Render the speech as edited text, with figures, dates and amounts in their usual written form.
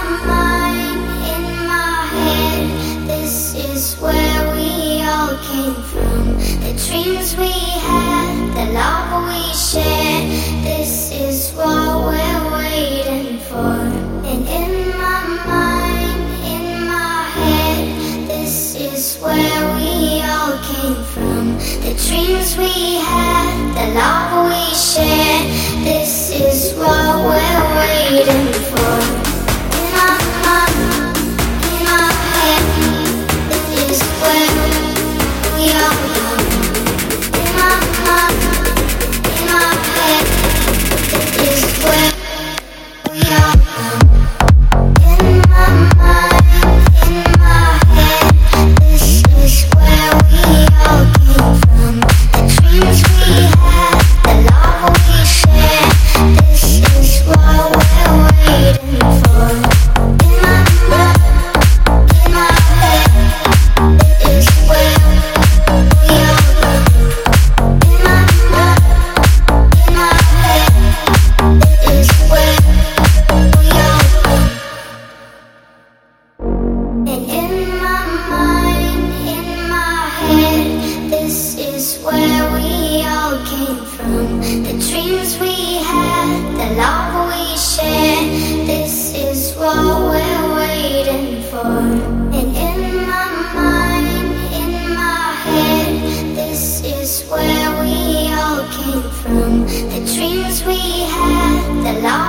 mind, in my head, this is where we all came from. The dreams we had, the love we shared, this is what we're waiting for. And in my mind, in my head, this is where we all came from. The dreams we had, the love we shared, this is what we're waiting for. In my mind, in my head, this is where we all come. In my mind, in my head, this is where we all come. In my mind, in my head, this is where we all came from. The dreams we had, the love we shared, this is what we're waiting for. In my mind, in my head, this is where we all come. In my mind, in my head, this is where we all come. And in my mind, in my head, this is where we all came from. The dreams we had, the love we shared, this is what we're waiting for. And in my mind, in my head, this is where we all came from. The dreams we had, the love